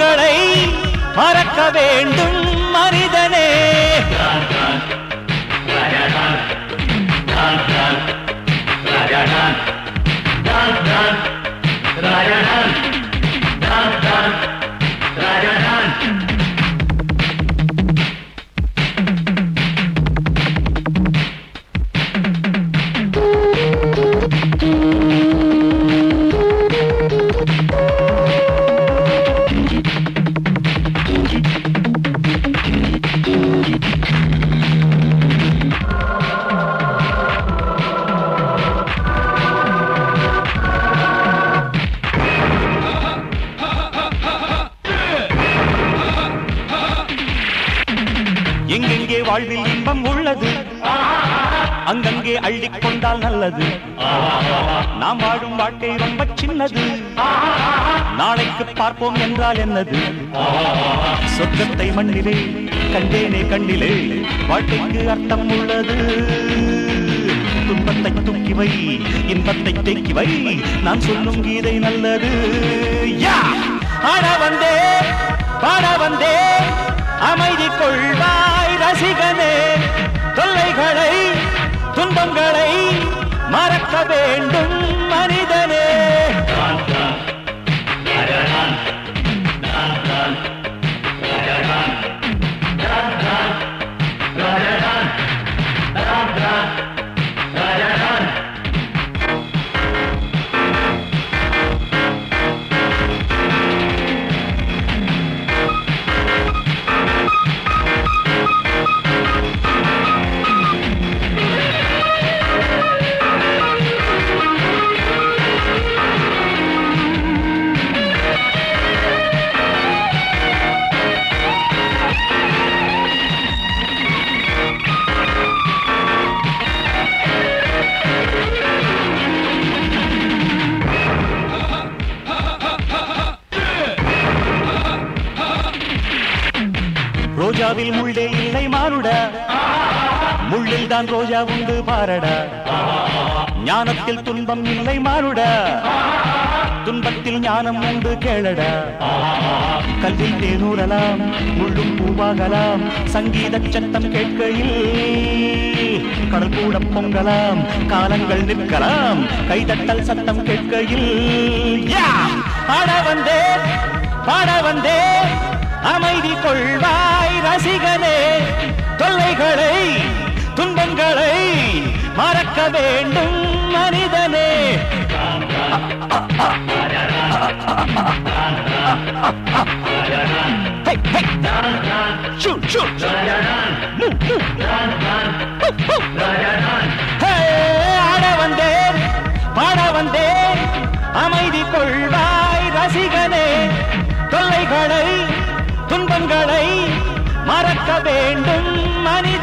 துன்பங்களை மறக்க வேண்டும் மனிதனே. எங்கெங்கே வாழ்வில் இன்பம் உள்ளது அங்கங்கே அள்ளிக் கொண்டால் நல்லது. நாம் வாழும் வாழ்க்கை ரொம்ப சின்னது, நாளைக்கு பார்ப்போம் என்றால் என்னது? சொர்க்கத்தை மண்ணிலே கண்டேனே கண்ணிலே, வாழ்க்கைக்கு அர்த்தம் உள்ளது. துன்பத்தை தூக்கி வை, இன்பத்தை தேக்கி வை, நான் சொல்லும் கீதை நல்லது. ஆட வந்தே பாட வந்தே அமைதி கொள்வாய் ரசிகனே. தொல்லைகளை துன்பங்களை மறக்க வேண்டும் மனிதனே. ரோஜாவில் முள்ளே இல்லை மானுடா, முள்ளில் தான் ரோஜா உண்டு பாரடா. ஞானத்தில் துன்பம் இல்லை மானுடா, துன்பத்தில் ஞானம் உண்டு கேளடா. கல்லில் தேனூரலாம், முள்ளும் பூவாகலாம், சங்கீத சத்தம் கேட்கையில் கடல் கூட பொங்கலாம், காலங்கள் நிற்கலாம், கைதட்டல் சத்தம் கேட்கையில். ஆட வந்தே பாட வந்தே அமைதி கொள்வாய் ரசிகனே. தொல்லைகளை துன்பங்களை மறக்க வேண்டும் மனிதனே. ஆட வந்தேன் பாட வந்தேன் அமைதி கொள்வாய் ரசிகனே. தொல்லைகளை துன்பங்களை மறக்க வேண்டும் மனிதனே.